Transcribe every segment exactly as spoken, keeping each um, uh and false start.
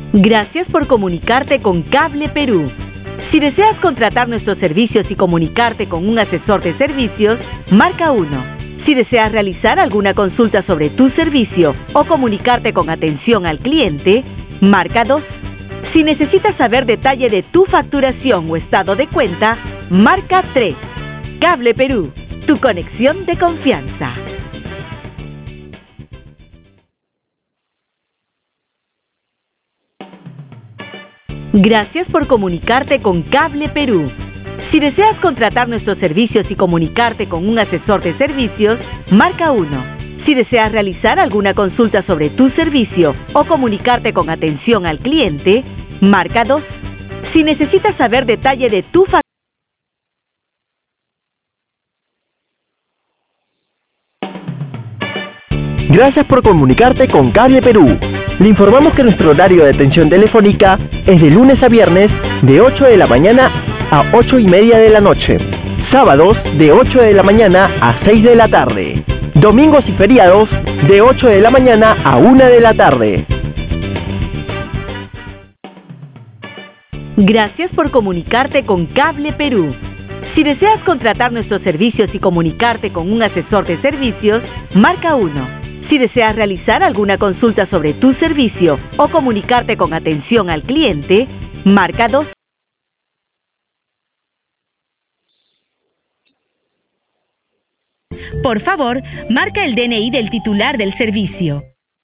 Gracias por comunicarte con Cable Perú. Si deseas contratar nuestros servicios y comunicarte con un asesor de servicios, marca uno. Si deseas realizar alguna consulta sobre tu servicio o comunicarte con atención al cliente, marca dos. Si necesitas saber detalle de tu facturación o estado de cuenta, marca tres. Cable Perú, tu conexión de confianza. Gracias por comunicarte con Cable Perú. Si deseas contratar nuestros servicios y comunicarte con un asesor de servicios, marca uno. Si deseas realizar alguna consulta sobre tu servicio o comunicarte con atención al cliente, marca dos. Si necesitas saber detalle de tu facturación, Gracias por comunicarte con Cable Perú. Le informamos que nuestro horario de atención telefónica es de lunes a viernes de ocho de la mañana a ocho y media de la noche. Sábados de ocho de la mañana a seis de la tarde. Domingos y feriados de ocho de la mañana a una de la tarde. Gracias por comunicarte con Cable Perú. Si deseas contratar nuestros servicios y comunicarte con un asesor de servicios, marca uno. Si deseas realizar alguna consulta sobre tu servicio o comunicarte con atención al cliente, marca dos. Por favor, marca el D N I del titular del servicio.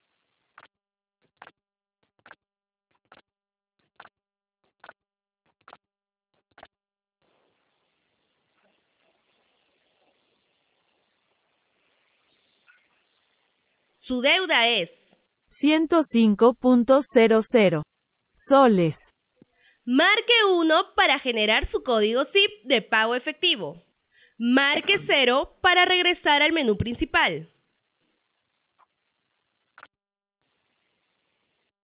Su deuda es ciento cinco punto cero cero soles. Marque uno para generar su código S I P de pago efectivo. Marque cero para regresar al menú principal.